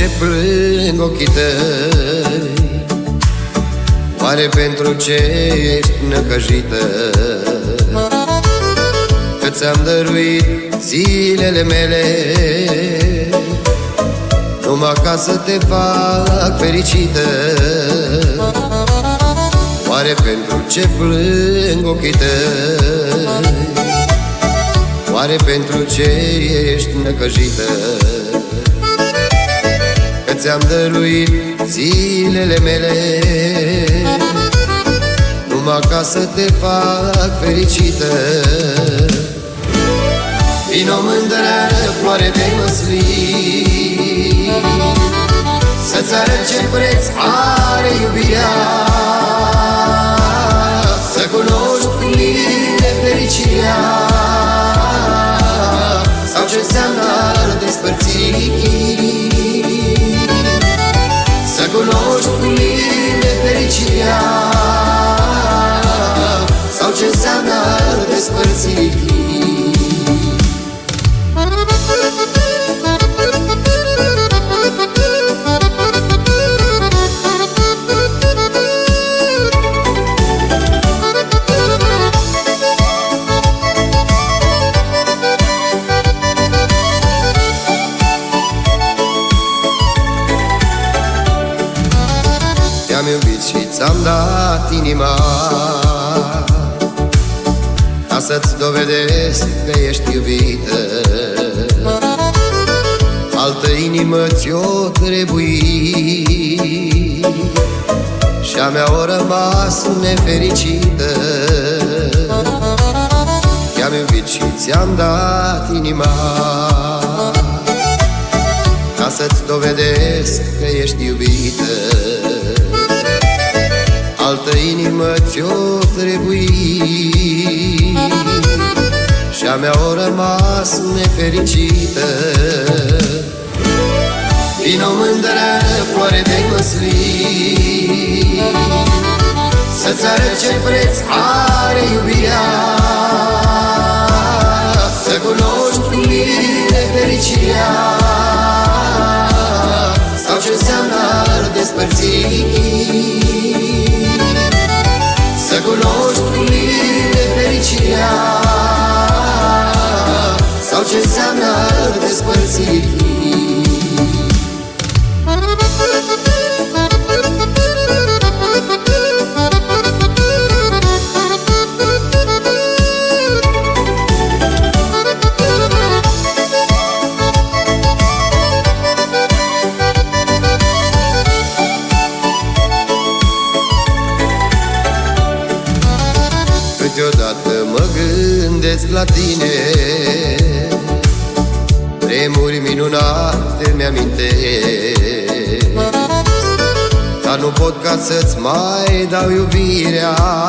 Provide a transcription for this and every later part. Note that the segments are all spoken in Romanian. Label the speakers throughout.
Speaker 1: ce plâng ochii tăi? Oare pentru ce ești năcăjită? Că ți-am dăruit zilele mele numai ca să te fac fericită. Oare pentru ce plâng ochii tăi? Oare pentru ce ești năcăjită? Că ți-am dăruit zilele mele numai ca să te fac fericită. Vino mândră, floare de măslin, să-ți arăt ce preț are iubirea, să cunoști cu mine fericirea, sau ce înseamnă despărțiri. Să cunoști cu mine fericirea, sau ce înseamnă despărțiri. Te-am iubit și ți-am dat inima ca să-ți dovedesc că ești iubită. Altă inimă ți-o trebui și a mea o rămas nefericită. Te-am iubit și ți-am dat inima ca să-ți dovedesc că ești iubită. Altă inimă ți-o trebui și a mea o rămas nefericită. Vino mândră, floare de măslin, să-ți arăt ce preț are iubirea, să cunoști cu mine fericirea, sau ce înseamnă despărțiri. Să cunoști cu mine fericirea, sau ce înseamnă despărțiri. Câteodată mă gândesc la tine, vremuri minunate mi-amintesc, dar nu pot ca să-ți mai dau iubirea,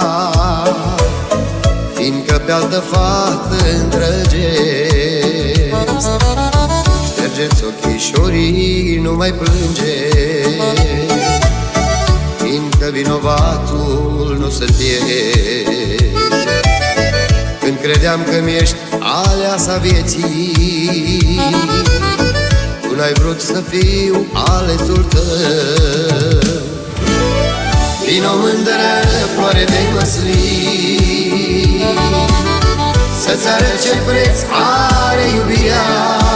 Speaker 1: fiindcă pe altă fată îndrăgesc. Ștergeți ochișorii, nu mai plânge, fiindcă vinovatul nu sunt eu. Când credeam că-mi ești aleasa vieții, tu n-ai vrut să fiu alesul tău. Vino mândră, floare de măslin, să-ți arăt ce preț are iubirea,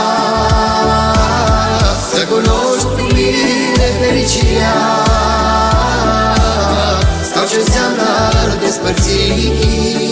Speaker 1: să cunoști cu mine fericirea, sau ce înseamnă despărțiri.